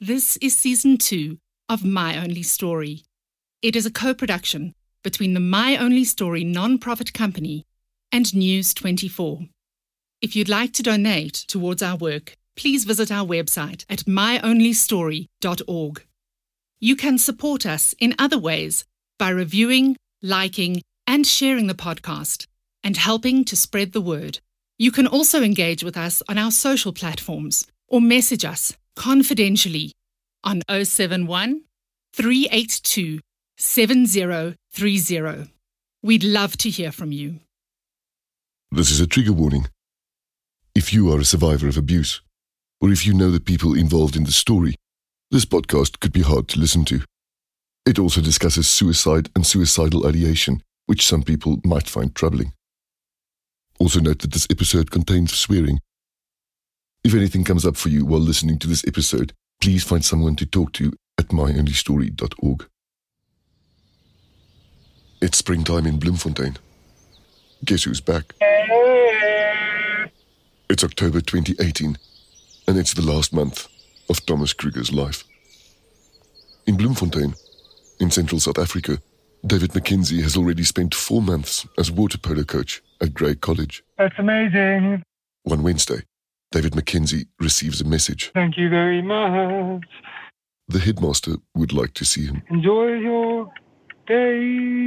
This is Season 2 of My Only Story. It is a co-production between the My Only Story non-profit company and News 24. If you'd like to donate towards our work, please visit our website at myonlystory.org. You can support us in other ways by reviewing, liking, and sharing the podcast and helping to spread the word. You can also engage with us on our social platforms or message us confidentially on 071 382 7030. We'd love to hear from you. This is a trigger warning. If you are a survivor of abuse, or if you know the people involved in the story, this podcast could be hard to listen to. It also discusses suicide and suicidal ideation, which some people might find troubling. Also note that this episode contains swearing. If anything comes up for you while listening to this episode, please find someone to talk to at myonlystory.org. It's springtime in Bloemfontein. Guess who's back? It's October 2018, and it's the last month of Thomas Kruger's life. In Bloemfontein, in central South Africa, David McKenzie has already spent 4 months as water polo coach at Grey College. That's amazing. One Wednesday, David McKenzie receives a message. Thank you very much. The headmaster would like to see him. Enjoy your day.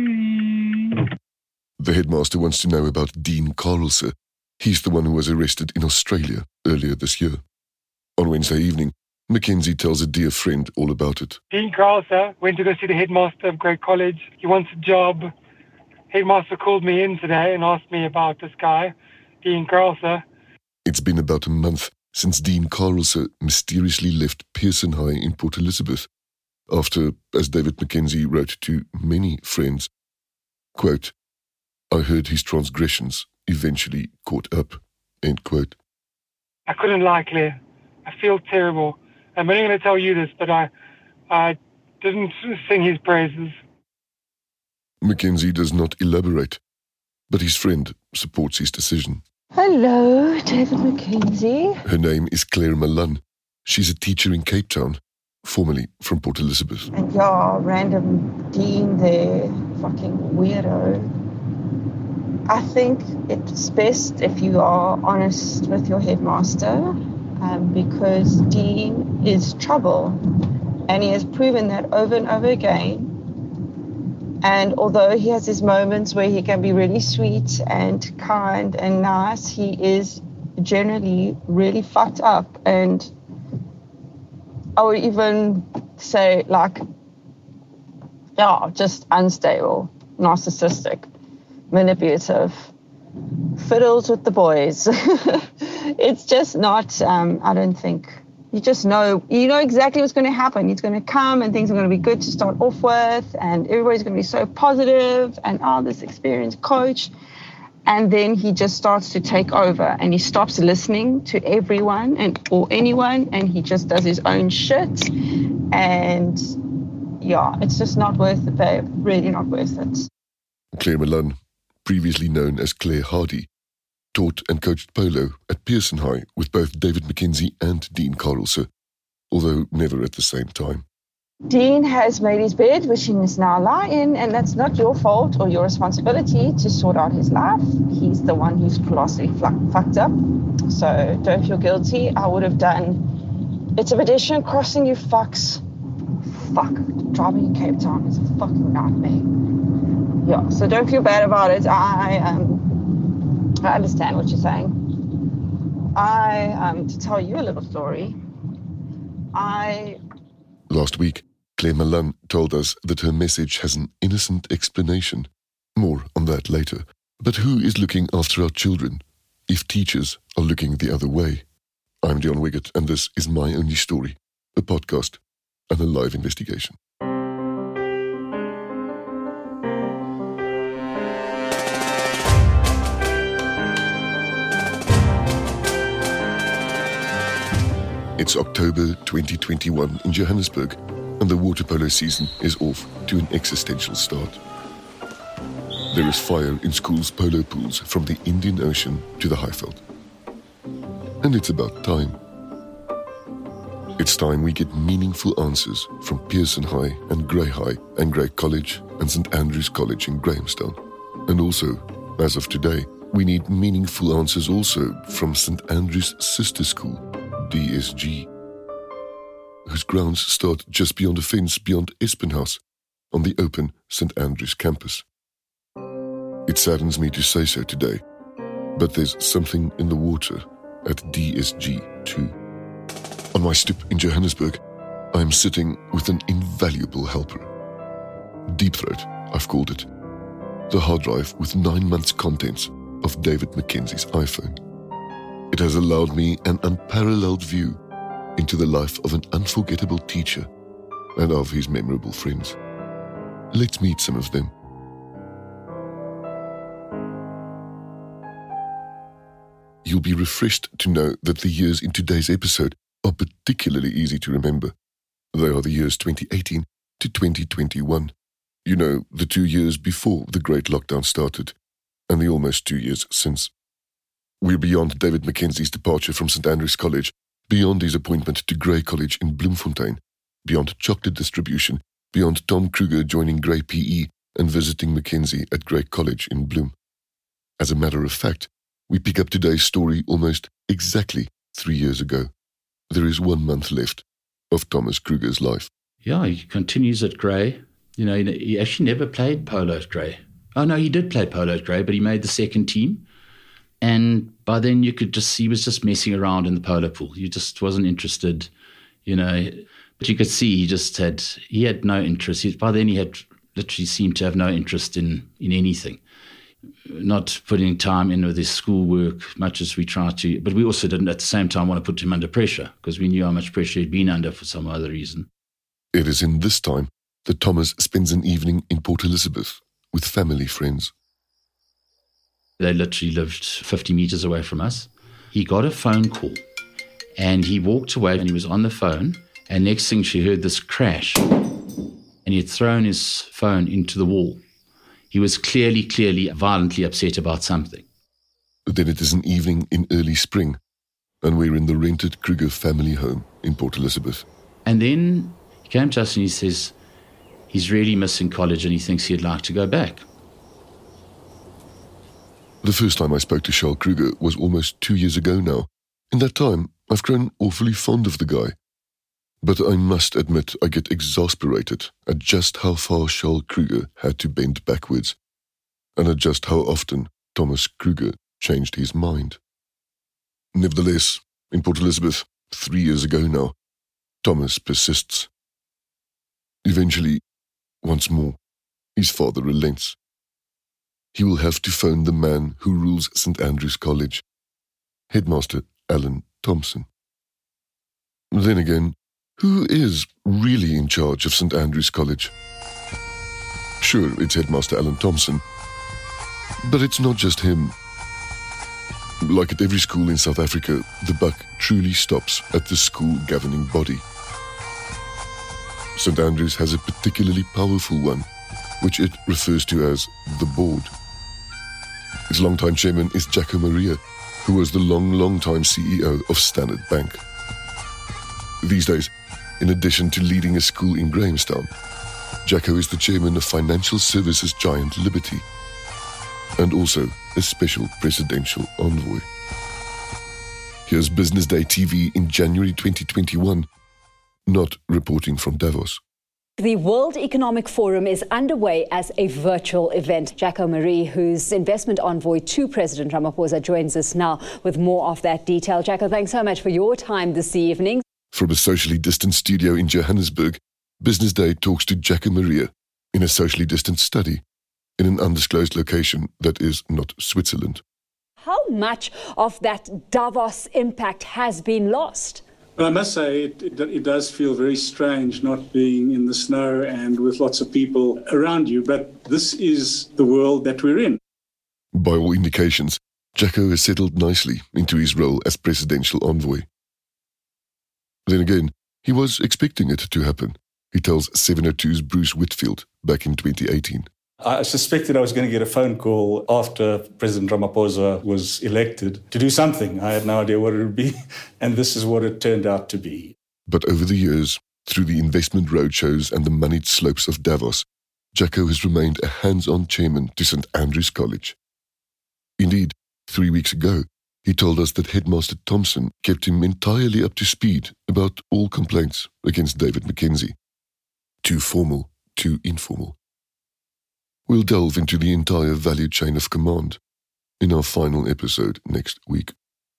The headmaster wants to know about Dean Carlse. He's the one who was arrested in Australia earlier this year. On Wednesday evening, Mackenzie tells a dear friend all about it. Dean Carlse went to go see the headmaster of Grey College. He wants a job. Headmaster called me in today and asked me about this guy, Dean Carlse. It's been about a month since Dean Carlse mysteriously left Pearson High in Port Elizabeth after, as David McKenzie wrote to many friends, quote, "I heard his transgressions eventually caught up," end quote. I couldn't lie, Claire. I feel terrible. I'm only going to tell you this, but I didn't sing his praises. Mackenzie does not elaborate, but his friend supports his decision. Hello, David McKenzie. Her name is Claire Malan. She's a teacher in Cape Town, formerly from Port Elizabeth. And yeah, random Dean there, fucking weirdo. I think it's best if you are honest with your headmaster, because Dean is trouble, and he has proven that over and over again. And although he has his moments where he can be really sweet and kind and nice, he is generally really fucked up. And I would even say, just unstable, narcissistic, manipulative, fiddles with the boys. It's just not, I don't think, you know exactly what's going to happen. He's going to come and things are going to be good to start off with, and everybody's going to be so positive and this experienced coach. And then he just starts to take over and he stops listening to everyone or anyone, and he just does his own shit. And yeah, it's just not worth it, babe. Really not worth it. Claire Malan, previously known as Claire Hardy, taught and coached polo at Pearson High with both David McKenzie and Dean Carlse, although never at the same time. Dean has made his bed, which he must now lie in, and that's not your fault or your responsibility to sort out his life. He's the one who's colossally fucked up, so don't feel guilty. I would have done, it's a pedestrian crossing, you fucks. Fuck, driving in Cape Town is a fucking nightmare. Yeah, so don't feel bad about it. I understand what you're saying. To tell you a little story, Last week, Claire Malan told us that her message has an innocent explanation. More on that later. But who is looking after our children if teachers are looking the other way? I'm Dion Wiggett, and this is My Only Story, a podcast and a live investigation. It's October 2021 in Johannesburg, and the water polo season is off to an existential start. There is fire in schools' polo pools from the Indian Ocean to the Highveld. And it's about time. It's time we get meaningful answers from Pearson High and Grey College and St Andrews College in Grahamstown. And also, as of today, we need meaningful answers also from St Andrews' sister school, DSG, whose grounds start just beyond the fence beyond Espenhouse on the open St Andrews campus. It saddens me to say so today, but there's something in the water at DSG too. On my stoop in Johannesburg, I am sitting with an invaluable helper. Deep Throat, I've called it. The hard drive with 9 months' contents of David McKenzie's iPhone. It has allowed me an unparalleled view into the life of an unforgettable teacher and of his memorable friends. Let's meet some of them. You'll be refreshed to know that the years in today's episode are particularly easy to remember. They are the years 2018 to 2021. You know, the 2 years before the great lockdown started, and the almost 2 years since. We're beyond David McKenzie's departure from St Andrews College, beyond his appointment to Grey College in Bloemfontein, beyond chocolate distribution, beyond Tom Kruger joining Grey PE and visiting McKenzie at Grey College in Bloem. As a matter of fact, we pick up today's story almost exactly 3 years ago. There is 1 month left of Thomas Kruger's life. Yeah, he continues at Grey. You know, he actually never played polo at Grey. Oh, no, he did play polo at Grey, but he made the second team. And by then he was just messing around in the polo pool. He just wasn't interested, you know. But you could see he had no interest. By then he had literally seemed to have no interest in anything. Not putting time in with his schoolwork much as we tried to. But we also didn't at the same time want to put him under pressure because we knew how much pressure he'd been under for some other reason. It is in this time that Thomas spends an evening in Port Elizabeth with family friends. They literally lived 50 meters away from us. He got a phone call and he walked away and he was on the phone, and next thing she heard this crash and he had thrown his phone into the wall. He was clearly violently upset about something. Then it is an evening in early spring and we're in the rented Kruger family home in Port Elizabeth. And then he came to us and he says he's really missing college and he thinks he'd like to go back. The first time I spoke to Charles Kruger was almost 2 years ago now. In that time, I've grown awfully fond of the guy. But I must admit I get exasperated at just how far Charles Kruger had to bend backwards, and at just how often Thomas Kruger changed his mind. Nevertheless, in Port Elizabeth, 3 years ago now, Thomas persists. Eventually, once more, his father relents. He will have to phone the man who rules St Andrews College, Headmaster Alan Thompson. Then again, who is really in charge of St Andrews College? Sure, it's Headmaster Alan Thompson, but it's not just him. Like at every school in South Africa, the buck truly stops at the school governing body. St Andrews has a particularly powerful one, which it refers to as the board. Its longtime chairman is Jacko Maria, who was the long-time CEO of Standard Bank. These days, in addition to leading a school in Grahamstown, Jacko is the chairman of financial services giant Liberty, and also a special presidential envoy. Here's Business Day TV in January 2021, not reporting from Davos. The World Economic Forum is underway as a virtual event. Jacko Marie, who's investment envoy to President Ramaphosa, joins us now with more of that detail. Jacko, thanks so much for your time this evening. From a socially distant studio in Johannesburg, Business Day talks to Jacko Maria in a socially distant study in an undisclosed location that is not Switzerland. How much of that Davos impact has been lost? Well, I must say it does feel very strange not being in the snow and with lots of people around you, but this is the world that we're in. By all indications, Jacko has settled nicely into his role as presidential envoy. Then again, he was expecting it to happen, he tells 702's Bruce Whitfield back in 2018. I suspected I was going to get a phone call after President Ramaphosa was elected to do something. I had no idea what it would be, and this is what it turned out to be. But over the years, through the investment roadshows and the moneyed slopes of Davos, Jacko has remained a hands-on chairman to St. Andrew's College. Indeed, 3 weeks ago, he told us that Headmaster Thompson kept him entirely up to speed about all complaints against David McKenzie. Too formal, too informal. We'll delve into the entire value chain of command in our final episode next week.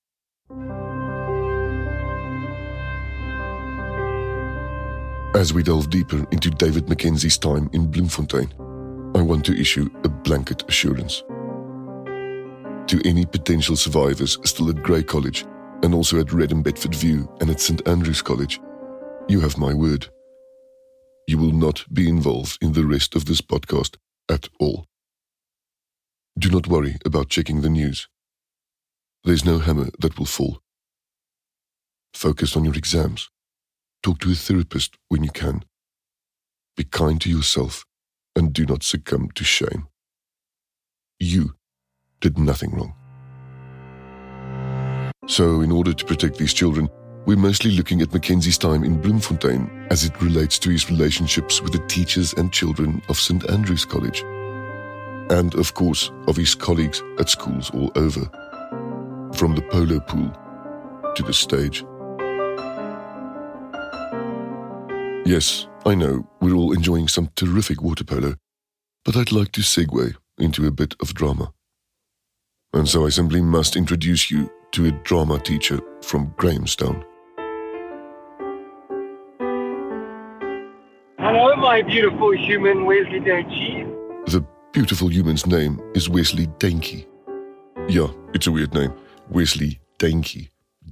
As we delve deeper into David McKenzie's time in Bloemfontein, I want to issue a blanket assurance. To any potential survivors still at Grey College and also at Red and Bedford View and at St. Andrew's College, you have my word. You will not be involved in the rest of this podcast at all. Do not worry about checking the news. There's no hammer that will fall. Focus on your exams. Talk to a therapist when you can. Be kind to yourself and do not succumb to shame. You did nothing wrong. So, in order to protect these children, we're mostly looking at Mackenzie's time in Bloemfontein as it relates to his relationships with the teachers and children of St. Andrew's College. And, of course, of his colleagues at schools all over. From the polo pool to the stage. Yes, I know, we're all enjoying some terrific water polo, but I'd like to segue into a bit of drama. And so I simply must introduce you to a drama teacher from Grahamstown. Hello, my beautiful human Wesley Dainty. The beautiful human's name is Wesley Dainty. Yeah, it's a weird name. Wesley Dainty.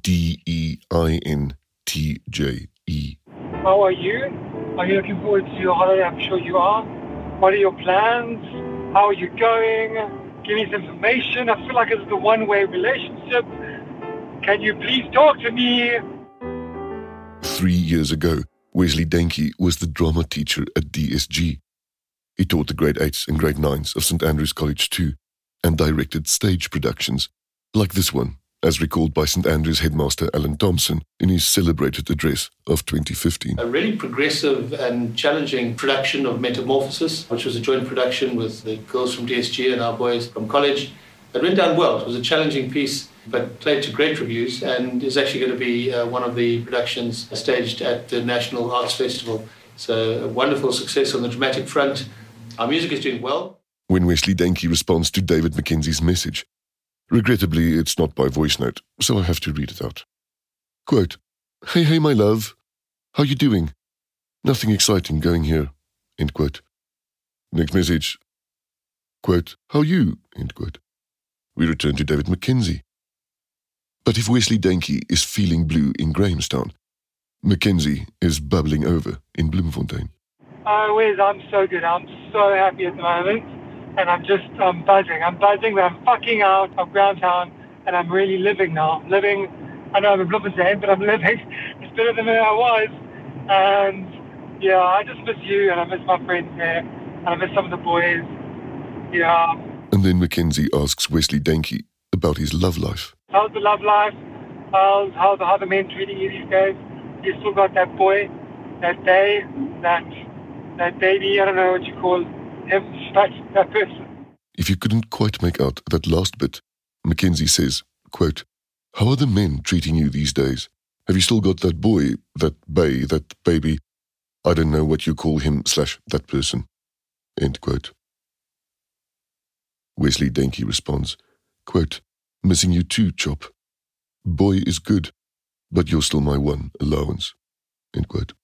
D-E-I-N-T-J-E. How are you? Are you looking forward to your holiday? I'm sure you are. What are your plans? How are you going? Give me some information. I feel like it's a one-way relationship. Can you please talk to me? 3 years ago, Wesley Dainty was the drama teacher at DSG. He taught the grade 8s and grade 9s of St. Andrew's College too, and directed stage productions, like this one, as recalled by St. Andrew's headmaster Alan Thompson in his celebrated address of 2015. A really progressive and challenging production of Metamorphosis, which was a joint production with the girls from DSG and our boys from college. It went down well. It was a challenging piece, but played to great reviews, and is actually going to be one of the productions staged at the National Arts Festival. So a wonderful success on the dramatic front. Our music is doing well. When Wesley Dainty responds to David McKenzie's message, regrettably, it's not by voice note, so I have to read it out. Quote, Hey, my love. How you doing? Nothing exciting going here. End quote. Next message. Quote, How you? End quote. We return to David McKenzie. But if Wesley Dainty is feeling blue in Grahamstown, McKenzie is bubbling over in Bloemfontein. Wes, I'm so good. I'm so happy at the moment. And I'm buzzing. I'm buzzing that I'm fucking out of Grahamstown and I'm really living now. Living, I know I'm in Bloemfontein, but I'm living. It's better than I was. And yeah, I just miss you and I miss my friends there. And I miss some of the boys. Yeah. And then Mackenzie asks Wesley Dainty about his love life. How's the love life? How the men treating you these days? You still got that boy, that baby, I don't know what you call him, but that person. If you couldn't quite make out that last bit, Mackenzie says, quote, How are the men treating you these days? Have you still got that boy, that baby, I don't know what you call him / that person? End quote. Wesley Dainty responds, quote, Missing you too, Chop. Boy is good, but you're still my one allowance. End quote.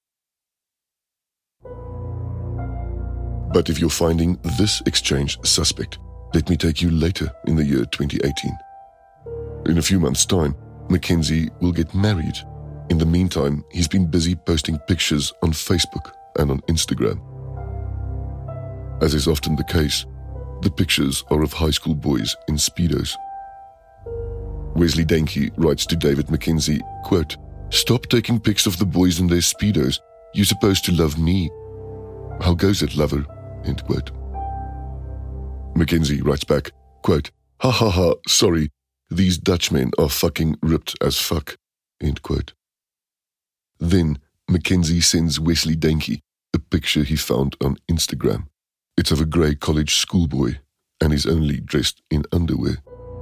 But if you're finding this exchange suspect, let me take you later in the year 2018. In a few months' time, Mackenzie will get married. In the meantime, he's been busy posting pictures on Facebook and on Instagram. As is often the case, the pictures are of high school boys in Speedos. Wesley Dainty writes to David McKenzie, quote, Stop taking pics of the boys in their Speedos. You're supposed to love me. How goes it, lover? End quote. Mackenzie writes back, quote, Ha ha ha, sorry, these Dutchmen are fucking ripped as fuck. End quote. Then Mackenzie sends Wesley Danke a picture he found on Instagram. It's of a grey college schoolboy and is only dressed in underwear.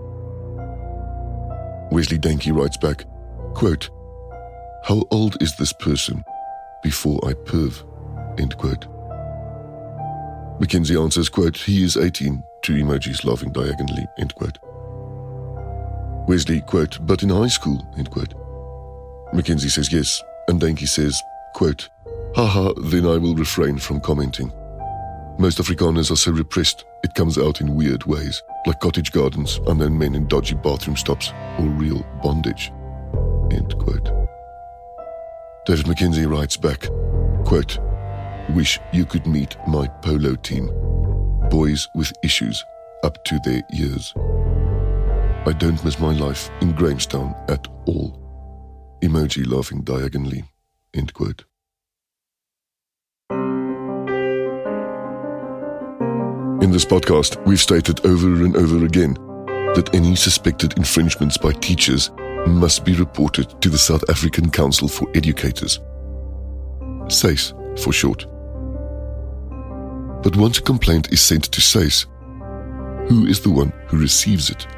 Wesley Danke writes back, quote, "How old is this person before I perv?" End quote. Mackenzie answers, quote, "He is 18, 2 emojis laughing diagonally," end quote. Wesley, quote, "But in high school," end quote. Mackenzie says yes, and Danke says, quote, "Haha, then I will refrain from commenting. Most Afrikaners are so repressed, it comes out in weird ways, like cottage gardens, unknown men in dodgy bathroom stops, or real bondage," end quote. David Mackenzie writes back, quote, "Wish you could meet my polo team. Boys with issues up to their ears. I don't miss my life in Grahamstown at all. Emoji laughing diagonally," end quote. In this podcast, we've stated over and over again that any suspected infringements by teachers must be reported to the South African Council for Educators, SACE for short. But once a complaint is sent to SACE, who is the one who receives it?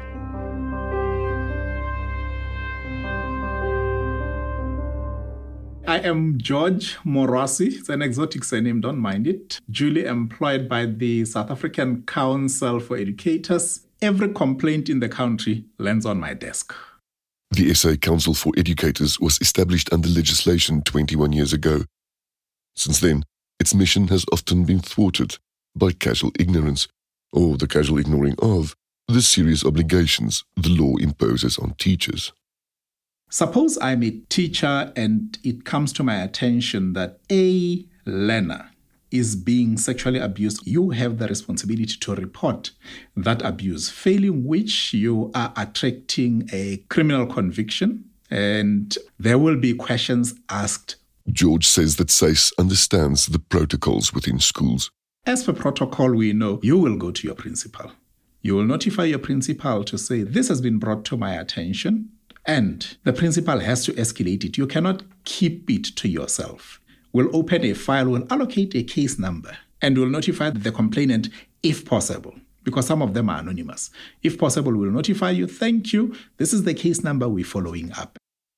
I am George Morasi. It's an exotic surname, don't mind it. Duly employed by the South African Council for Educators. Every complaint in the country lands on my desk. The SA Council for Educators was established under legislation 21 years ago. Since then, its mission has often been thwarted by casual ignorance, or the casual ignoring of, the serious obligations the law imposes on teachers. Suppose I'm a teacher and it comes to my attention that a learner is being sexually abused. You have the responsibility to report that abuse, failing which you are attracting a criminal conviction, and there will be questions asked. George says that SACE understands the protocols within schools. As per protocol, we know you will go to your principal. You will notify your principal to say, "This has been brought to my attention," and the principal has to escalate it. You cannot keep it to yourself. We'll open a file, we'll allocate a case number, and we'll notify the complainant if possible, because some of them are anonymous. If possible, we'll notify you, "Thank you, this is the case number we're following up."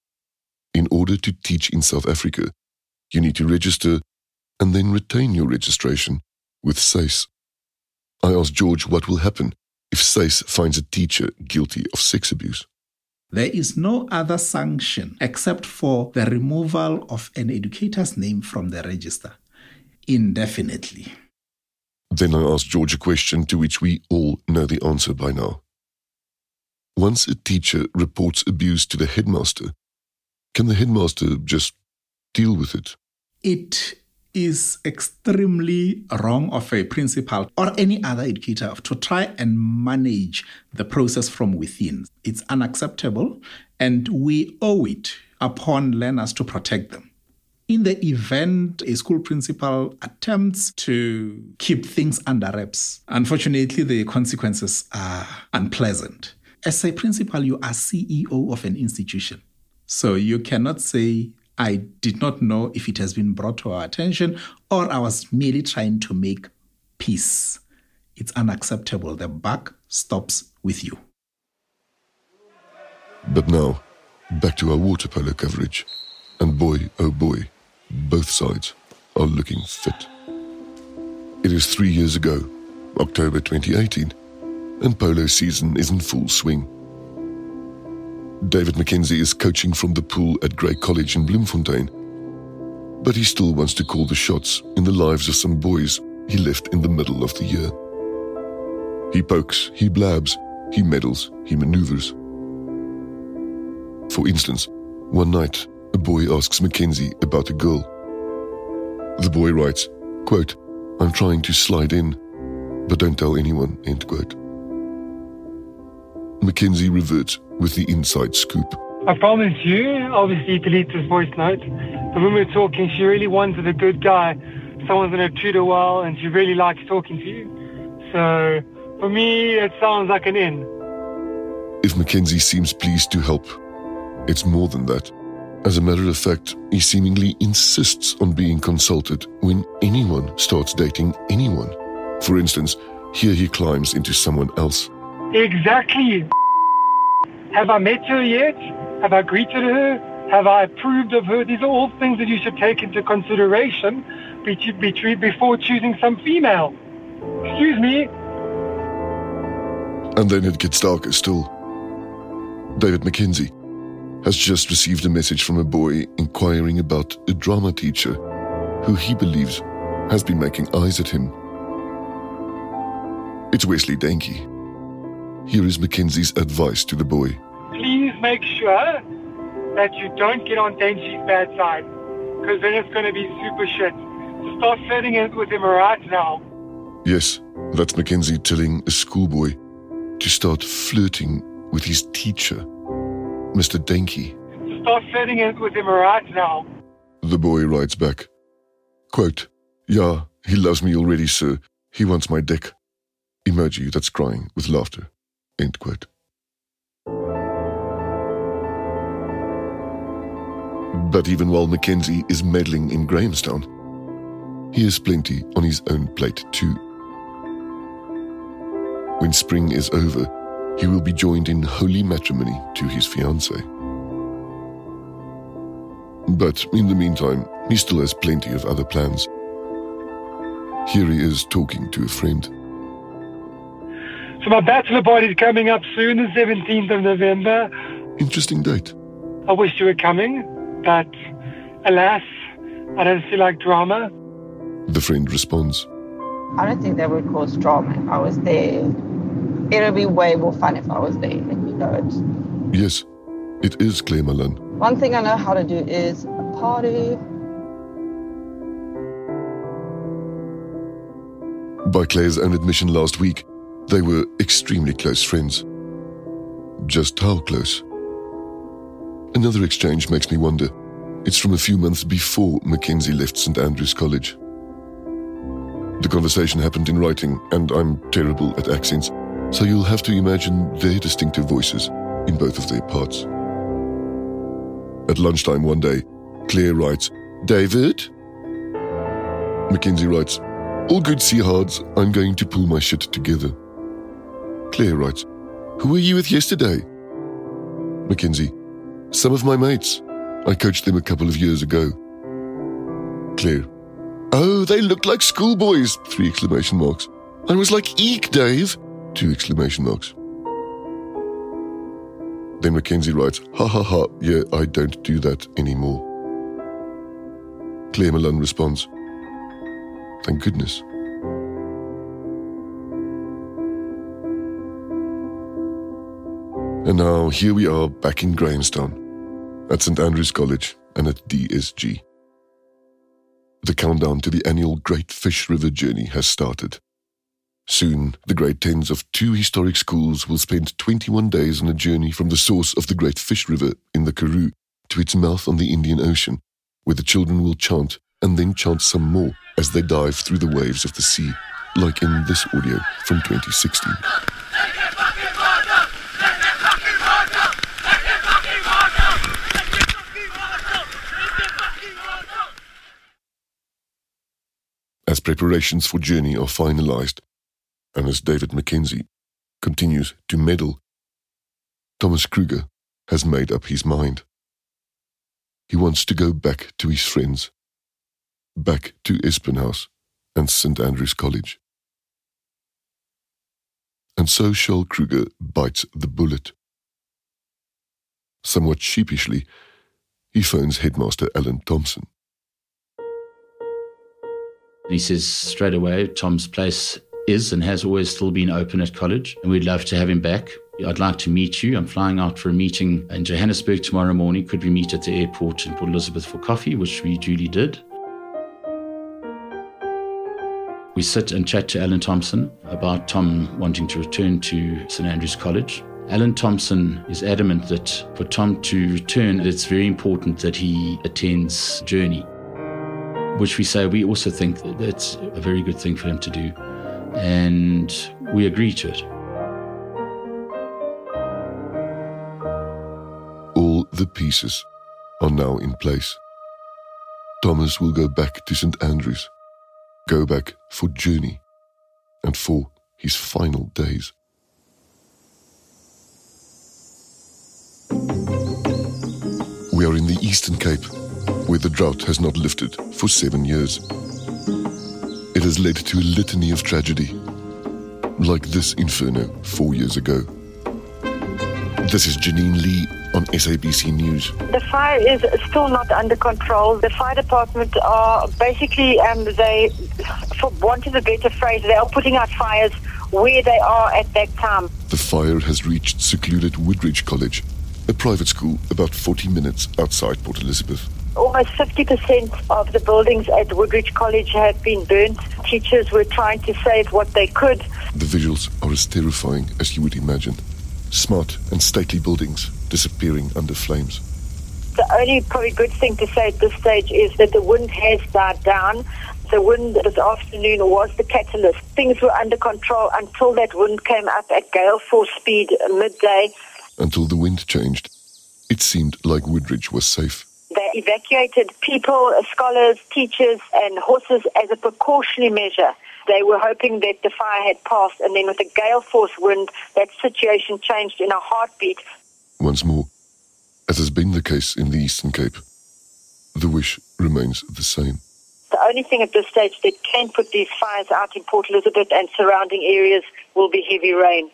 In order to teach in South Africa, you need to register and then retain your registration with SACE. I asked George what will happen if SACE finds a teacher guilty of sex abuse. There is no other sanction except for the removal of an educator's name from the register indefinitely. Then I asked George a question to which we all know the answer by now. Once a teacher reports abuse to the headmaster, can the headmaster just deal with it? It is extremely wrong of a principal or any other educator to try and manage the process from within. It's unacceptable, and we owe it upon learners to protect them. In the event a school principal attempts to keep things under wraps, unfortunately, the consequences are unpleasant. As a principal, you are CEO of an institution. So you cannot say, "I did not know if it has been brought to our attention," or "I was merely trying to make peace." It's unacceptable. The buck stops with you. But now, back to our water polo coverage. And boy, oh boy, both sides are looking fit. It is 3 years ago, October 2018, and polo season is in full swing. David Mackenzie is coaching from the pool at Grey College in Bloemfontein, but he still wants to call the shots in the lives of some boys he left in the middle of the year. He pokes, he blabs, he meddles, he maneuvers. For instance, one night, a boy asks Mackenzie about a girl. The boy writes, quote, "I'm trying to slide in, but don't tell anyone," end quote. Mackenzie reverts with the inside scoop. I promise you, obviously delete this voice note, but when we were talking, she really wanted a good guy, someone's going to treat her well, and she really likes talking to you. So, for me, it sounds like an in. If Mackenzie seems pleased to help, it's more than that. As a matter of fact, he seemingly insists on being consulted when anyone starts dating anyone. For instance, here he climbs into someone else. Exactly. Have I met her yet? Have I greeted her? Have I approved of her? These are all things that you should take into consideration before choosing some female. Excuse me. And then it gets darker still. David McKenzie has just received a message from a boy inquiring about a drama teacher who he believes has been making eyes at him. It's Wesley Denke. Here is Mackenzie's advice to the boy. Please make sure that you don't get on Denke's bad side, because then it's going to be super shit. So start flirting with him right now. Yes, that's Mackenzie telling a schoolboy to start flirting with his teacher, Mr. Denke. So start flirting with him right now. The boy writes back, quote, "Yeah, he loves me already, sir. He wants my dick." Emoji that's crying with laughter. End quote. But even while Mackenzie is meddling in Grahamstown, he has plenty on his own plate too. When spring is over, he will be joined in holy matrimony to his fiancée. But in the meantime, he still has plenty of other plans. Here he is talking to a friend. So my bachelor party's coming up soon, the 17th of November. Interesting date. I wish you were coming, but alas, I don't feel like drama. The friend responds, I don't think that would cause drama if I was there. It'll be way more fun if I was there, and you know it. Yes, it is Claire Malan. One thing I know how to do is party. By Claire's own admission last week, they were extremely close friends. Just how close? Another exchange makes me wonder. It's from a few months before Mackenzie left St. Andrews College. The conversation happened in writing, and I'm terrible at accents, so you'll have to imagine their distinctive voices in both of their parts. At lunchtime one day, Claire writes, "David?" Mackenzie writes, "All good, Seahards. I'm going to pull my shit together." Claire writes, "Who were you with yesterday?" Mackenzie, "Some of my mates. I coached them a couple of years ago." Claire, "Oh, they looked like schoolboys! 3 exclamation marks. I was like, eek, Dave! 2 exclamation marks. Then Mackenzie writes, "Ha ha ha, yeah, I don't do that anymore." Claire Malan responds, "Thank goodness." And now here we are back in Grahamstown, at St. Andrews College and at DSG. The countdown to the annual Great Fish River journey has started. Soon, the grade 10s of 2 historic schools will spend 21 days on a journey from the source of the Great Fish River in the Karoo to its mouth on the Indian Ocean, where the children will chant and then chant some more as they dive through the waves of the sea, like in this audio from 2016. As preparations for journey are finalized, and as David McKenzie continues to meddle, Thomas Kruger has made up his mind. He wants to go back to his friends, back to Espenhouse and St. Andrews College. And so Charles Kruger bites the bullet. Somewhat sheepishly, he phones Headmaster Alan Thompson. He says straight away, Tom's place is and has always still been open at college, and we'd love to have him back. I'd like to meet you. I'm flying out for a meeting in Johannesburg tomorrow morning. Could we meet at the airport in Port Elizabeth for coffee, which we duly did. We sit and chat to Alan Thompson about Tom wanting to return to St. Andrews College. Alan Thompson is adamant that for Tom to return, it's very important that he attends Journey, which we say we also think that that's a very good thing for him to do, and we agree to it. All the pieces are now in place. Thomas will go back to St. Andrews, go back for journey and for his final days. We are in the Eastern Cape, where the drought has not lifted for 7 years. It has led to a litany of tragedy, like this inferno 4 years ago. This is Janine Lee on SABC News. The fire is still not under control. The fire department are basically, for want of a better phrase, they are putting out fires where they are at that time. The fire has reached secluded Woodridge College, a private school about 40 minutes outside Port Elizabeth. Almost 50% of the buildings at Woodridge College have been burnt. Teachers were trying to save what they could. The visuals are as terrifying as you would imagine. Smart and stately buildings disappearing under flames. The only probably good thing to say at this stage is that the wind has died down. The wind this afternoon was the catalyst. Things were under control until that wind came up at gale force speed midday. Until the wind changed, it seemed like Woodridge was safe. They evacuated people, scholars, teachers and horses as a precautionary measure. They were hoping that the fire had passed, and then with the gale force wind, that situation changed in a heartbeat. Once more, as has been the case in the Eastern Cape, the wish remains the same. The only thing at this stage that can put these fires out in Port Elizabeth and surrounding areas will be heavy rain.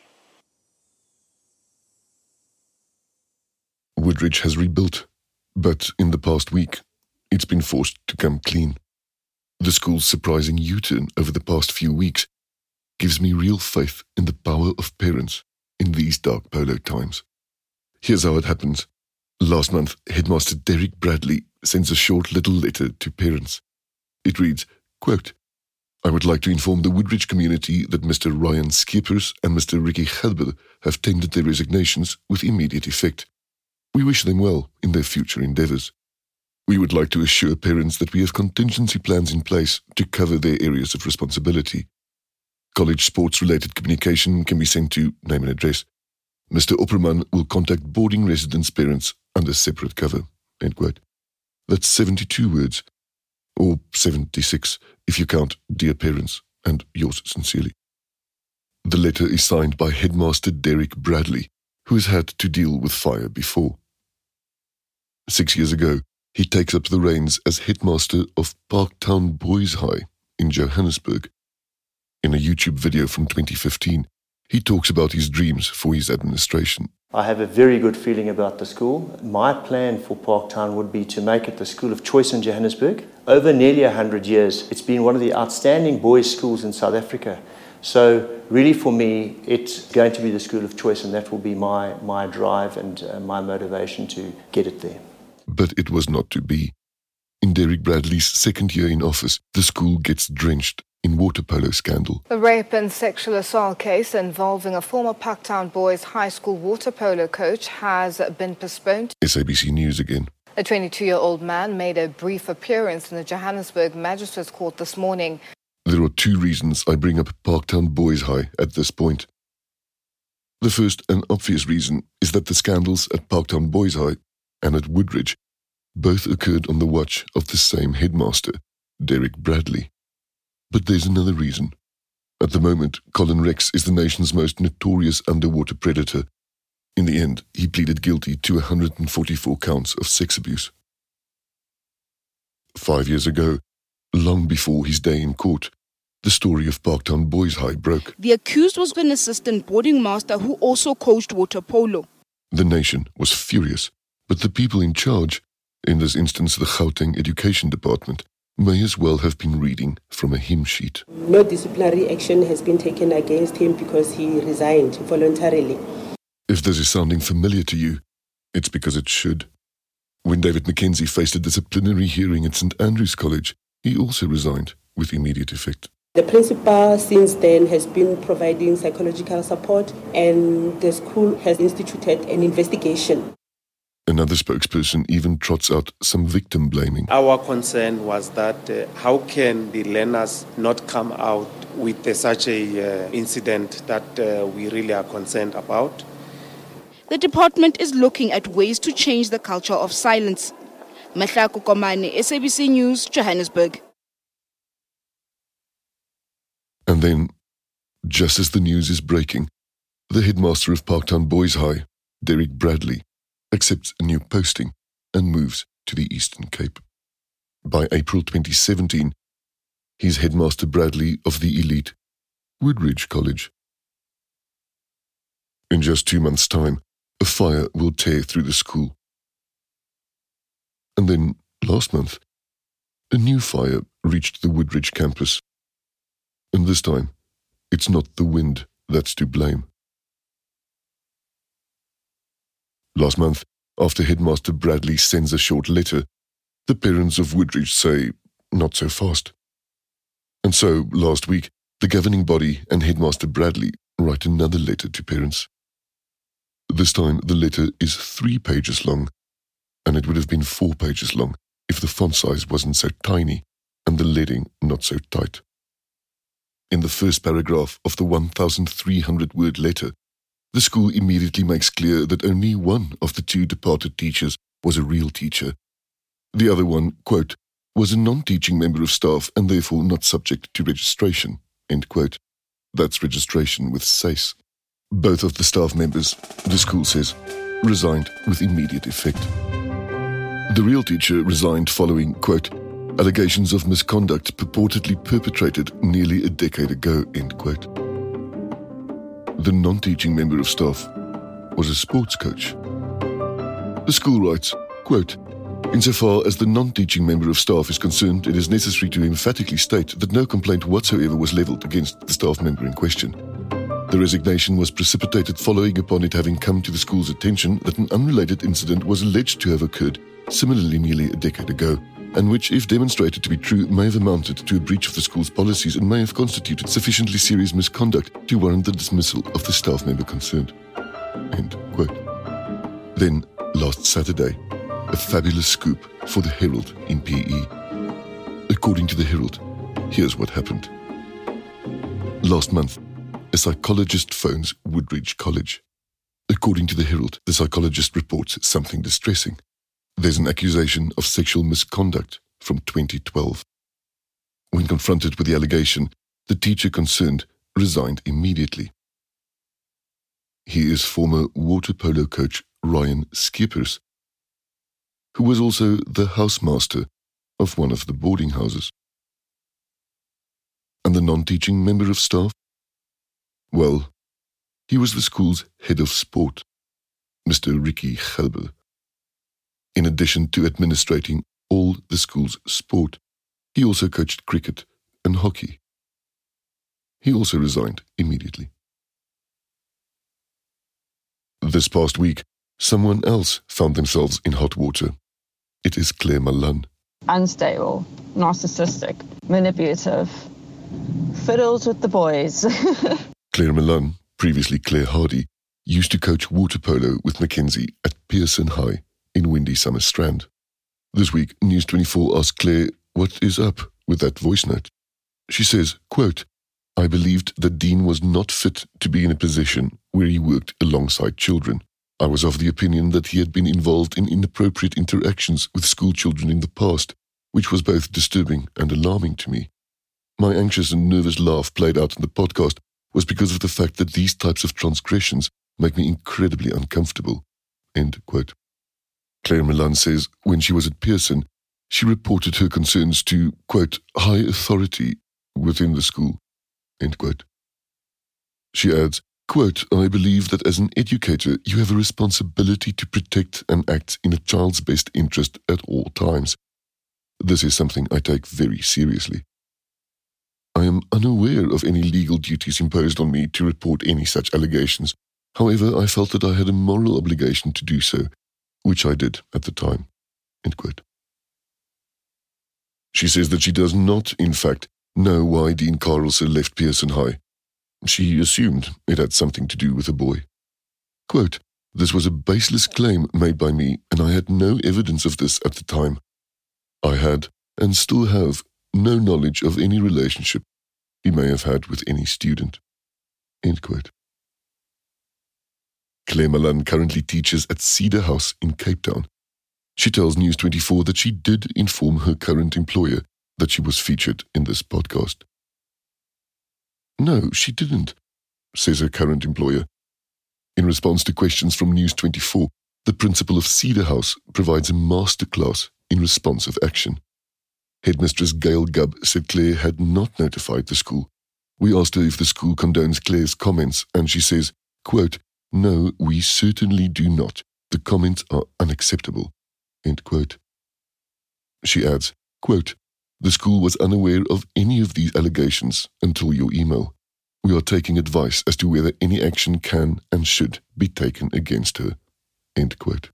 Woodridge has rebuilt, but in the past week, it's been forced to come clean. The school's surprising U-turn over the past few weeks gives me real faith in the power of parents in these dark polo times. Here's how it happens. Last month, Headmaster Derek Bradley sends a short little letter to parents. It reads, quote, "I would like to inform the Woodridge community that Mr. Ryan Skippers and Mr. Ricky Gelber have tendered their resignations with immediate effect. We wish them well in their future endeavours. We would like to assure parents that we have contingency plans in place to cover their areas of responsibility. College sports-related communication can be sent to name and address. Mr. Opperman will contact boarding residents' parents under separate cover." End quote. That's 72 words, or 76 if you count dear parents and yours sincerely. The letter is signed by Headmaster Derek Bradley, who has had to deal with fire before. 6 years ago, he takes up the reins as headmaster of Parktown Boys High in Johannesburg. In a YouTube video from 2015, he talks about his dreams for his administration. I have a very good feeling about the school. My plan for Parktown would be to make it the school of choice in Johannesburg. Over nearly 100 years, it's been one of the outstanding boys' schools in South Africa. So really for me, it's going to be the school of choice, and that will be my drive and my motivation to get it there. But it was not to be. In Derek Bradley's second year in office, the school gets drenched in water polo scandal. A rape and sexual assault case involving a former Parktown Boys High School water polo coach has been postponed. SABC News again. A 22-year-old man made a brief appearance in the Johannesburg Magistrates Court this morning. There are two reasons I bring up Parktown Boys High at this point. The first and obvious reason is that the scandals at Parktown Boys High and at Woodridge both occurred on the watch of the same headmaster, Derek Bradley. But there's another reason. At the moment, Colin Rex is the nation's most notorious underwater predator. In the end, he pleaded guilty to 144 counts of sex abuse. 5 years ago, long before his day in court, the story of Parktown Boys High broke. The accused was an assistant boarding master who also coached water polo. The nation was furious, but the people in charge, in this instance the Gauteng Education Department, may as well have been reading from a hymn sheet. No disciplinary action has been taken against him because he resigned voluntarily. If this is sounding familiar to you, it's because it should. When David McKenzie faced a disciplinary hearing at St. Andrews College, he also resigned with immediate effect. The principal since then has been providing psychological support, and the school has instituted an investigation. Another spokesperson even trots out some victim blaming. Our concern was that how can the learners not come out with such a incident that we really are concerned about. The department is looking at ways to change the culture of silence. Mahlako Komane, SABC News, Johannesburg. And then, just as the news is breaking, the headmaster of Parktown Boys High, Derek Bradley, accepts a new posting and moves to the Eastern Cape. By April 2017, he's Headmaster Bradley of the elite Woodridge College. In just 2 months' time, a fire will tear through the school. And then, last month, a new fire reached the Woodridge campus. And this time, it's not the wind that's to blame. Last month, after Headmaster Bradley sends a short letter, the parents of Woodridge say, not so fast. And so, last week, the governing body and Headmaster Bradley write another letter to parents. This time, the letter is 3 pages long, and it would have been 4 pages long if the font size wasn't so tiny and the leading not so tight. In the first paragraph of the 1,300-word letter, the school immediately makes clear that only one of the 2 departed teachers was a real teacher. The other one, quote, was a non-teaching member of staff and therefore not subject to registration, end quote. That's registration with SACE. Both of the staff members, the school says, resigned with immediate effect. The real teacher resigned following, quote, allegations of misconduct purportedly perpetrated nearly a decade ago, end quote. The non-teaching member of staff was a sports coach. The school writes, quote, insofar as the non-teaching member of staff is concerned, it is necessary to emphatically state that no complaint whatsoever was levelled against the staff member in question. The resignation was precipitated following upon it having come to the school's attention that an unrelated incident was alleged to have occurred similarly nearly a decade ago, and which, if demonstrated to be true, may have amounted to a breach of the school's policies and may have constituted sufficiently serious misconduct to warrant the dismissal of the staff member concerned. End quote. Then, last Saturday, a fabulous scoop for the Herald in PE. According to the Herald, here's what happened. Last month, a psychologist phones Woodridge College. According to the Herald, the psychologist reports something distressing. There's an accusation of sexual misconduct from 2012. When confronted with the allegation, the teacher concerned resigned immediately. He is former water polo coach Ryan Skippers, who was also the housemaster of one of the boarding houses. And the non-teaching member of staff? Well, he was the school's head of sport, Mr. Ricky Gelber. In addition to administrating all the school's sport, he also coached cricket and hockey. He also resigned immediately. This past week, someone else found themselves in hot water. It is Claire Malan. Unstable, narcissistic, manipulative, fiddles with the boys. Claire Malan, previously Claire Hardy, used to coach water polo with Mackenzie at Pearson High in windy Summer Strand. This week, News 24 asked Claire what is up with that voice note. She says, quote, I believed that Dean was not fit to be in a position where he worked alongside children. I was of the opinion that he had been involved in inappropriate interactions with school children in the past, which was both disturbing and alarming to me. My anxious and nervous laugh played out in the podcast was because of the fact that these types of transgressions make me incredibly uncomfortable. End quote. Claire Malan says when she was at Pearson, she reported her concerns to, quote, high authority within the school, end quote. She adds, quote, I believe that as an educator, you have a responsibility to protect and act in a child's best interest at all times. This is something I take very seriously. I am unaware of any legal duties imposed on me to report any such allegations. However, I felt that I had a moral obligation to do so, which I did at the time. End quote. She says that she does not, in fact, know why Dean Carlson left Pearson High. She assumed it had something to do with a boy. Quote, this was a baseless claim made by me, and I had no evidence of this at the time. I had, and still have, no knowledge of any relationship he may have had with any student. End quote. Claire Malan currently teaches at Cedar House in Cape Town. She tells News 24 that she did inform her current employer that she was featured in this podcast. No, she didn't, says her current employer. In response to questions from News 24, the principal of Cedar House provides a masterclass in responsive action. Headmistress Gail Gubb said Claire had not notified the school. We asked her if the school condones Claire's comments, and she says, quote, "No, we certainly do not. The comments are unacceptable." End quote. She adds, quote, "The school was unaware of any of these allegations until your email. We are taking advice as to whether any action can and should be taken against her." End quote.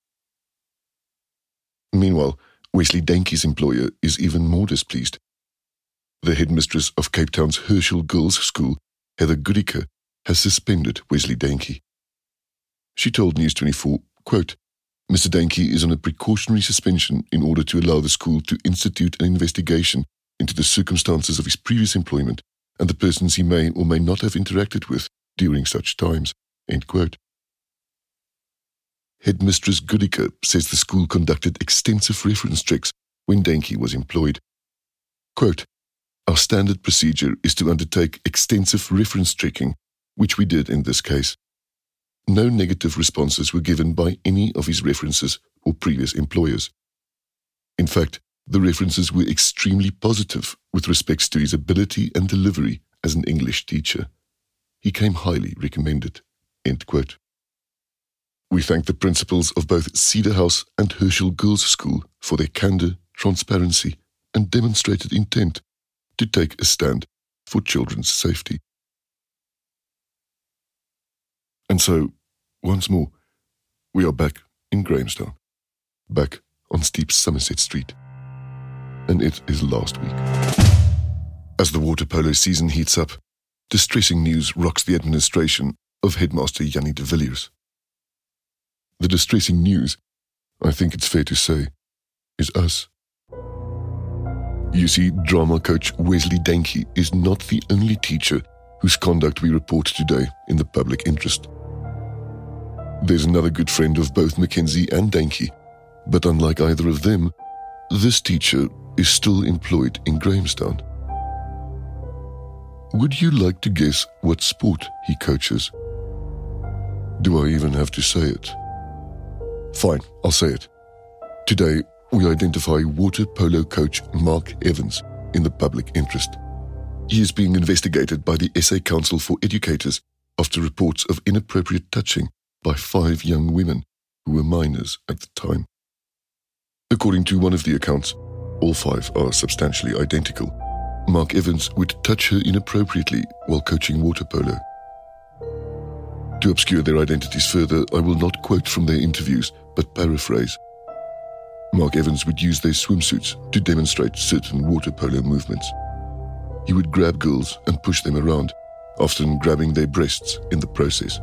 Meanwhile, Wesley Dankie's employer is even more displeased. The headmistress of Cape Town's Herschel Girls' School, Heather Goodicke, has suspended Wesley Dankie. She told News 24, quote, "Mr. Dankie is on a precautionary suspension in order to allow the school to institute an investigation into the circumstances of his previous employment and the persons he may or may not have interacted with during such times." End quote. Headmistress Goodicke says the school conducted extensive reference checks when Dankie was employed. Quote, "Our standard procedure is to undertake extensive reference checking, which we did in this case. No negative responses were given by any of his references or previous employers. In fact, the references were extremely positive with respects to his ability and delivery as an English teacher. He came highly recommended." End quote. We thank the principals of both Cedar House and Herschel Girls' School for their candor, transparency, and demonstrated intent to take a stand for children's safety. And so, once more, we are back in Grahamstown, back on steep Somerset Street. And it is last week. As the water polo season heats up, distressing news rocks the administration of Headmaster Jannie de Villiers. The distressing news, I think it's fair to say, is us. You see, drama coach Wesley Dankie is not the only teacher whose conduct we report today in the public interest. There's another good friend of both Mackenzie and Dankie, but unlike either of them, this teacher is still employed in Grahamstown. Would you like to guess what sport he coaches? Do I even have to say it? Fine, I'll say it. Today, we identify water polo coach Mark Evans in the public interest. He is being investigated by the SA Council for Educators after reports of inappropriate touching by 5 young women who were minors at the time. According to one of the accounts, all 5 are substantially identical. Mark Evans would touch her inappropriately while coaching water polo. To obscure their identities further, I will not quote from their interviews, but paraphrase. Mark Evans would use their swimsuits to demonstrate certain water polo movements. He would grab girls and push them around, often grabbing their breasts in the process.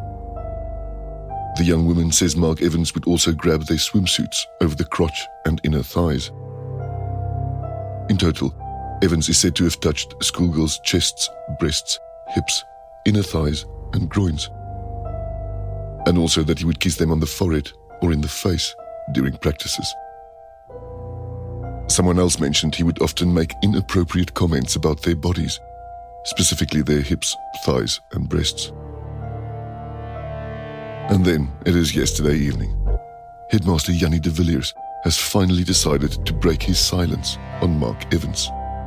The young woman says Mark Evans would also grab their swimsuits over the crotch and inner thighs. In total, Evans is said to have touched schoolgirls' chests, breasts, hips, inner thighs, and groins. And also that he would kiss them on the forehead or in the face during practices. Someone else mentioned he would often make inappropriate comments about their bodies, specifically their hips, thighs, and breasts. And then it is yesterday evening. Headmaster Jannie de Villiers has finally decided to break his silence on Mark Evans.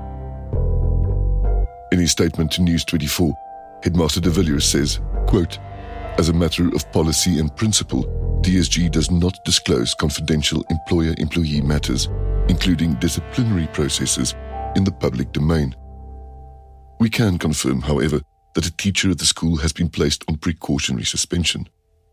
In his statement to News 24, Headmaster de Villiers says, quote, "As a matter of policy and principle, DSG does not disclose confidential employer-employee matters, including disciplinary processes, in the public domain. We can confirm, however, that a teacher at the school has been placed on precautionary suspension.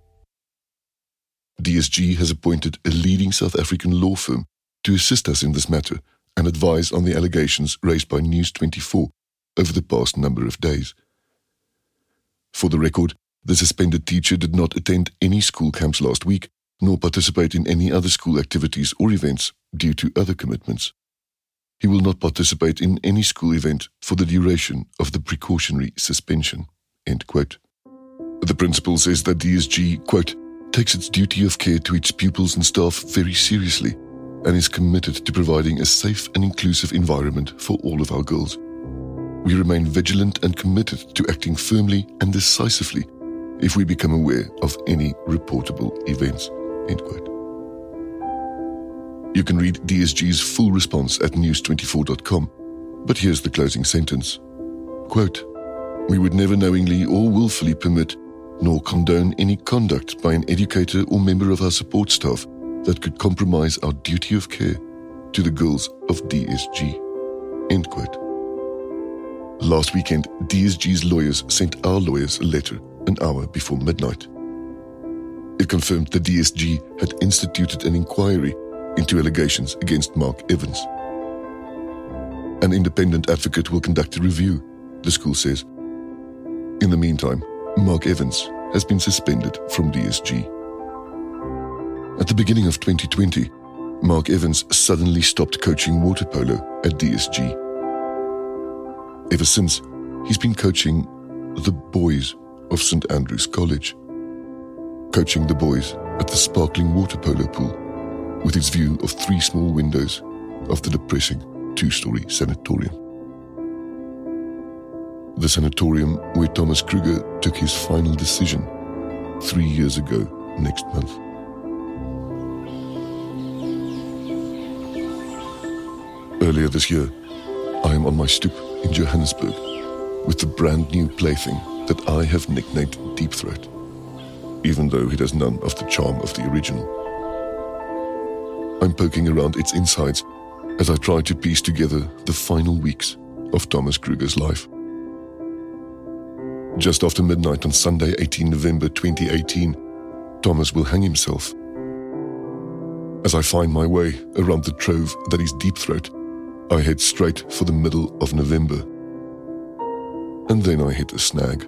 DSG has appointed a leading South African law firm to assist us in this matter and advise on the allegations raised by News 24 over the past number of days. For the record, the suspended teacher did not attend any school camps last week, nor participate in any other school activities or events due to other commitments. He will not participate in any school event for the duration of the precautionary suspension." End quote. The principal says that DSG, quote, takes its duty of care to its pupils and staff very seriously and is committed to providing a safe and inclusive environment for all of our girls. We remain vigilant and committed to acting firmly and decisively if we become aware of any reportable events." End quote. You can read DSG's full response at news24.com, but here's the closing sentence. Quote, "We would never knowingly or willfully permit nor condone any conduct by an educator or member of our support staff that could compromise our duty of care to the girls of DSG." End quote. Last weekend, DSG's lawyers sent our lawyers a letter an hour before midnight. It confirmed the DSG had instituted an inquiry into allegations against Mark Evans. An independent advocate will conduct a review, the school says. In the meantime, Mark Evans has been suspended from DSG. At the beginning of 2020, Mark Evans suddenly stopped coaching water polo at DSG. Ever since, he's been coaching the boys of St. Andrews College, coaching the boys at the sparkling water polo pool with its view of 3 small windows of the depressing 2-story sanatorium. The sanatorium where Thomas Kruger took his final decision 3 years ago next month. Earlier this year, I am on my stoop in Johannesburg with the brand new plaything that I have nicknamed Deep Throat, even though it has none of the charm of the original. I'm poking around its insides as I try to piece together the final weeks of Thomas Kruger's life. Just after midnight on Sunday, 18 November 2018, Thomas will hang himself. As I find my way around the trove that is Deep Throat, I head straight for the middle of November. And then I hit a snag.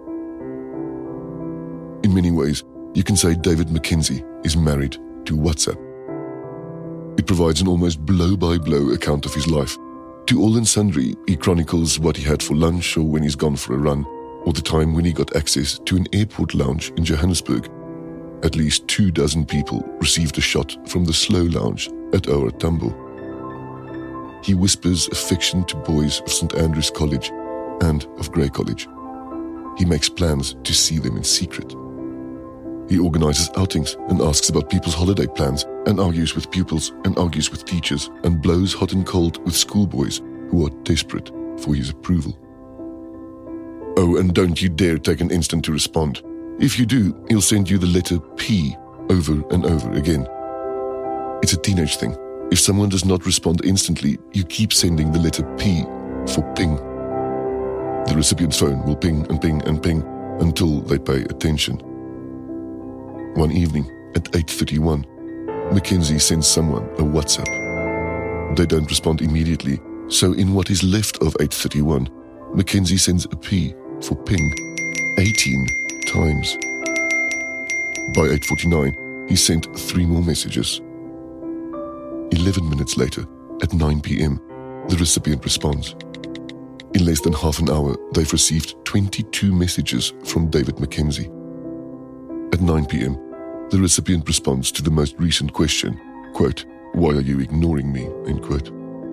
In many ways, you can say David McKenzie is married to WhatsApp. It provides an almost blow-by-blow account of his life. To all and sundry, he chronicles what he had for lunch or when he's gone for a run, or the time when he got access to an airport lounge in Johannesburg. At least 24 people received a shot from the Slow Lounge at OR Tambo. He whispers affection to boys of St. Andrews College and of Grey College. He makes plans to see them in secret. He organizes outings and asks about people's holiday plans and argues with pupils and argues with teachers and blows hot and cold with schoolboys who are desperate for his approval. Oh, and don't you dare take an instant to respond. If you do, he'll send you the letter P over and over again. It's a teenage thing. If someone does not respond instantly, you keep sending the letter P for ping. The recipient's phone will ping and ping and ping until they pay attention. One evening at 8:31, Mackenzie sends someone a WhatsApp. They don't respond immediately, so in what is left of 8:31, Mackenzie sends a P for ping 18 times. By 8:49, he sent 3 more messages. 11 minutes later, at 9 p.m., the recipient responds. In less than half an hour, they've received 22 messages from David Mackenzie. At 9 p.m., the recipient responds to the most recent question, quote, "Why are you ignoring me?" end quote.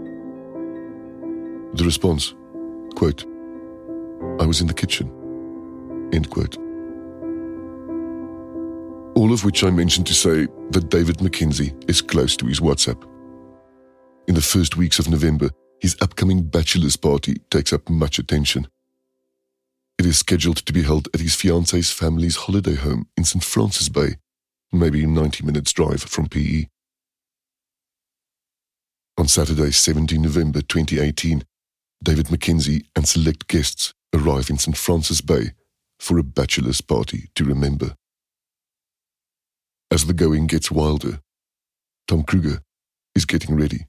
The response, quote, "I was in the kitchen," end quote. All of which I mentioned to say that David Mackenzie is close to his WhatsApp. In the first weeks of November, his upcoming bachelor's party takes up much attention. It is scheduled to be held at his fiancée's family's holiday home in St. Francis Bay, maybe 90 minutes drive from PE. On Saturday, 17 November 2018, David Mackenzie and select guests arrive in St. Francis Bay for a bachelor's party to remember. As the going gets wilder, Tom Kruger is getting ready.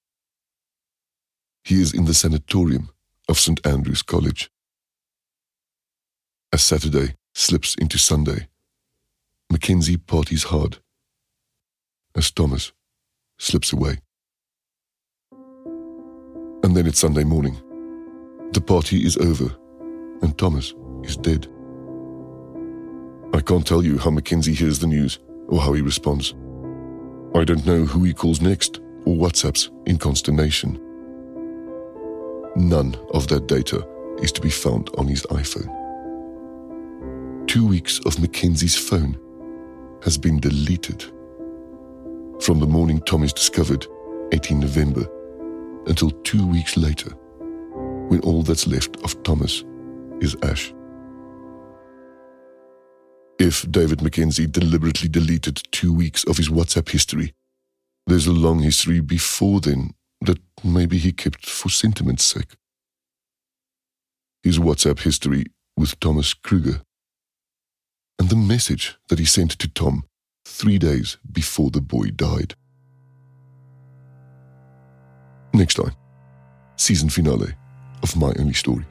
He is in the sanatorium of St. Andrews College. As Saturday slips into Sunday, Mackenzie parties hard as Thomas slips away. And then it's Sunday morning. The party is over and Thomas is dead. I I can't tell you how Mackenzie hears the news or how he responds. I don't know who he calls next or WhatsApps in consternation. None of that data is to be found on his iPhone. 2 weeks of Mackenzie's phone has been deleted. From the morning Tom is discovered, 18 November, until 2 weeks later, when all that's left of Thomas is ash. If David Mackenzie deliberately deleted 2 weeks of his WhatsApp history, there's a long history before then that maybe he kept for sentiment's sake. His WhatsApp history with Thomas Kruger, and the message that he sent to Tom 3 days before the boy died. Next time, season finale of My Only Story.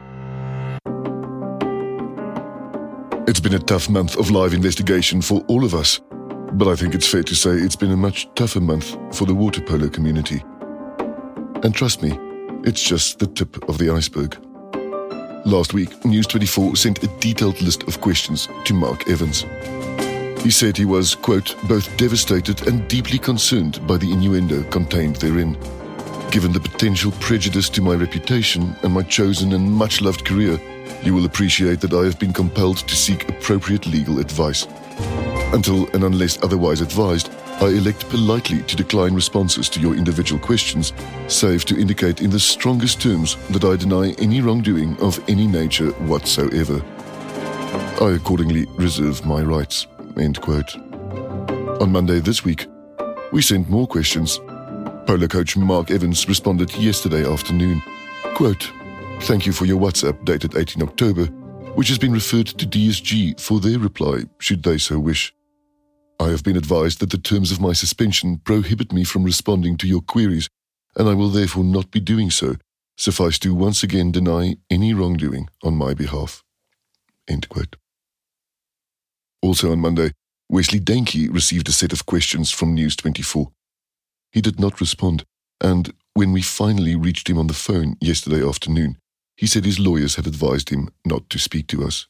It's been a tough month of live investigation for all of us, but I think it's fair to say it's been a much tougher month for the water polo community. And trust me, it's just the tip of the iceberg. Last week, News24 sent a detailed list of questions to Mark Evans. He said he was, quote, both devastated and deeply concerned by the innuendo contained therein. Given the potential prejudice to my reputation and my chosen and much-loved career, you will appreciate that I have been compelled to seek appropriate legal advice. Until and unless otherwise advised, I elect politely to decline responses to your individual questions, save to indicate in the strongest terms that I deny any wrongdoing of any nature whatsoever. I accordingly reserve my rights, end quote. On Monday this week, we sent more questions. Polo coach Mark Evans responded yesterday afternoon, quote, thank you for your WhatsApp dated 18 October, which has been referred to DSG for their reply, should they so wish. I have been advised that the terms of my suspension prohibit me from responding to your queries, and I will therefore not be doing so. Suffice to once again deny any wrongdoing on my behalf. End quote. Also on Monday, Wesley Dankey received a set of questions from News24. He did not respond, and when we finally reached him on the phone yesterday afternoon, he said his lawyers had advised him not to speak to us.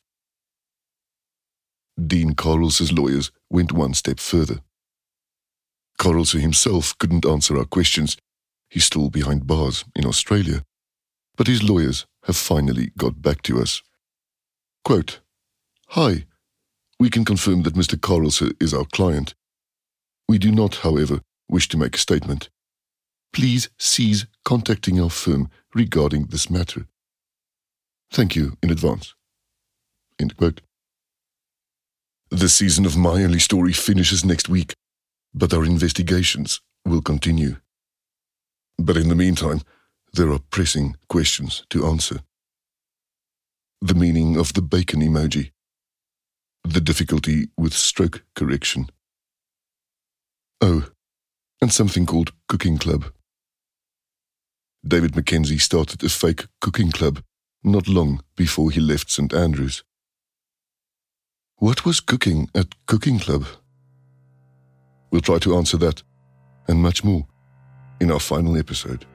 Dean Carl's lawyers went one step further. Carl's himself couldn't answer our questions. He's still behind bars in Australia. But his lawyers have finally got back to us. Quote, hi, we can confirm that Mr. Carl's is our client. We do not, however, wish to make a statement. Please cease contacting our firm regarding this matter. Thank you in advance. End quote. This season of My Only Story finishes next week, but our investigations will continue. But in the meantime, there are pressing questions to answer. The meaning of the bacon emoji. The difficulty with stroke correction. Oh, and something called Cooking Club. David Mackenzie started a fake cooking club not long before he left St. Andrews. What was cooking at Cooking Club? We'll try to answer that and much more in our final episode.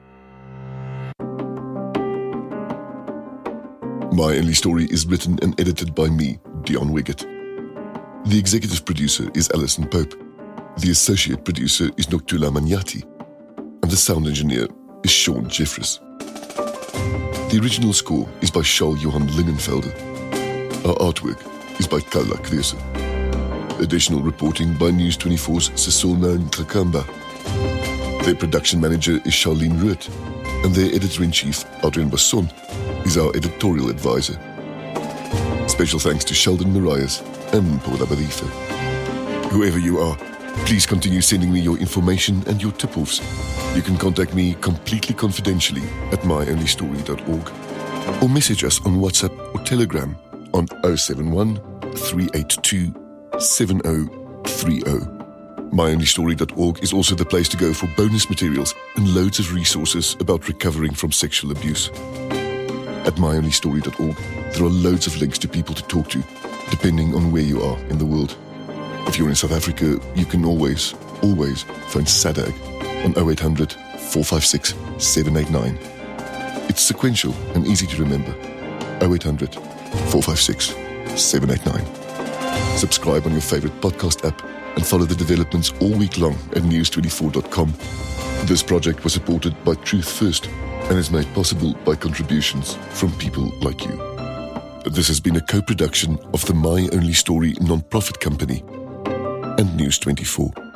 My Only Story is written and edited by me, Dion Wiggett. The executive producer is Alison Pope. The associate producer is Noktula Manyati. And the sound engineer is Sean Jeffries. The original score is by Charles Johan Lingenfelder. Our artwork is by Kala Kvese. Additional reporting by News24's Cecile Marin-Kakamba. Their production manager is Charlene Root, and their editor-in-chief, Adrian Basson, is our editorial advisor. Special thanks to Sheldon Marias and Paula Barife. Whoever you are, please continue sending me your information and your tip-offs. You can contact me completely confidentially at myonlystory.org or message us on WhatsApp or Telegram on 071 382 7030. myonlystory.org is also the place to go for bonus materials and loads of resources about recovering from sexual abuse. At myonlystory.org, there are loads of links to people to talk to, depending on where you are in the world. If you're in South Africa, you can always phone SADAG on 0800 456 789. It's sequential and easy to remember. 0800 456 789. Subscribe on your favorite podcast app and follow the developments all week long at news24.com. This project was supported by Truth First and is made possible by contributions from people like you. This has been a co-production of the My Only Story non-profit company and News24.